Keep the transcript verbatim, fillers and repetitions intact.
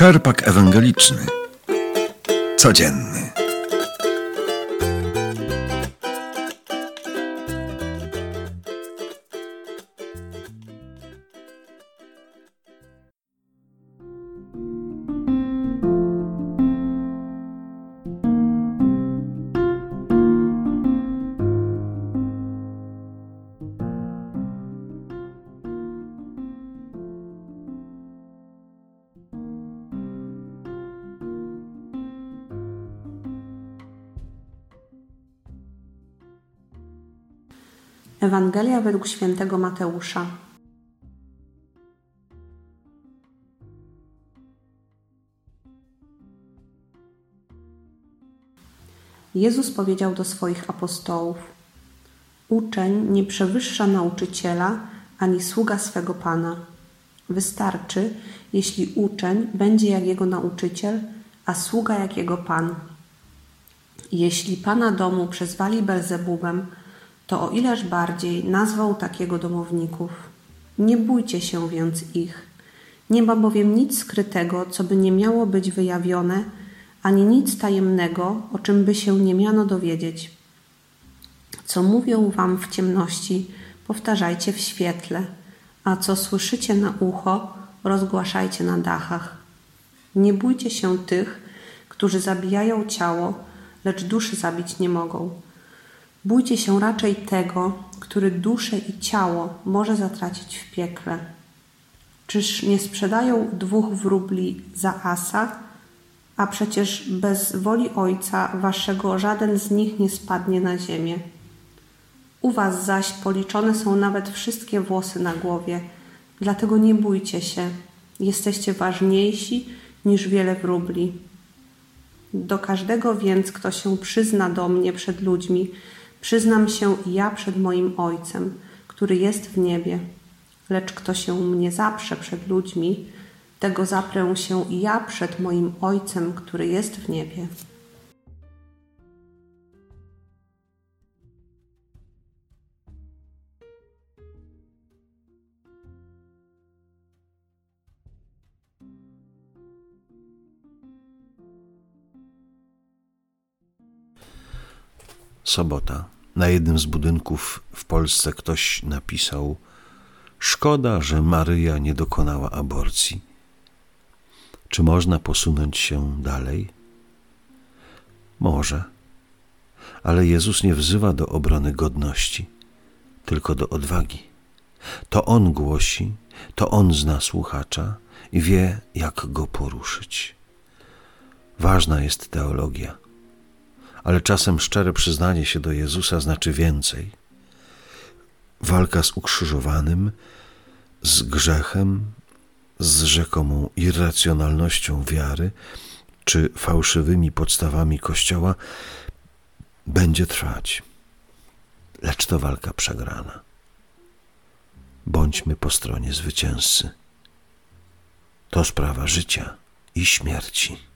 Czerpak ewangeliczny. Codzienny. Ewangelia według świętego Mateusza. Jezus powiedział do swoich apostołów: Uczeń nie przewyższa nauczyciela, ani sługa swego Pana. Wystarczy, jeśli uczeń będzie jak jego nauczyciel, a sługa jak jego Pan. Jeśli Pana domu przezwali Belzebubem, to o ileż bardziej nazwał takiego domowników. Nie bójcie się więc ich. Nie ma bowiem nic skrytego, co by nie miało być wyjawione, ani nic tajemnego, o czym by się nie miano dowiedzieć. Co mówią wam w ciemności, powtarzajcie w świetle, a co słyszycie na ucho, rozgłaszajcie na dachach. Nie bójcie się tych, którzy zabijają ciało, lecz duszy zabić nie mogą. Bójcie się raczej tego, który duszę i ciało może zatracić w piekle. Czyż nie sprzedają dwóch wróbli za asa? A przecież bez woli Ojca waszego żaden z nich nie spadnie na ziemię. U was zaś policzone są nawet wszystkie włosy na głowie, dlatego nie bójcie się, jesteście ważniejsi niż wiele wróbli. Do każdego więc, kto się przyzna do mnie przed ludźmi, przyznam się i ja przed moim Ojcem, który jest w niebie. Lecz kto się mnie zaprze przed ludźmi, tego zaprę się i ja przed moim Ojcem, który jest w niebie. Sobota. Na jednym z budynków w Polsce ktoś napisał: szkoda, że Maryja nie dokonała aborcji. Czy można posunąć się dalej? Może. Ale Jezus nie wzywa do obrony godności, tylko do odwagi. To On głosi, to On zna słuchacza i wie, jak go poruszyć. Ważna jest teologia. Ale czasem szczere przyznanie się do Jezusa znaczy więcej. Walka z ukrzyżowanym, z grzechem, z rzekomą irracjonalnością wiary czy fałszywymi podstawami Kościoła będzie trwać. Lecz to walka przegrana. Bądźmy po stronie zwycięzcy. To sprawa życia i śmierci.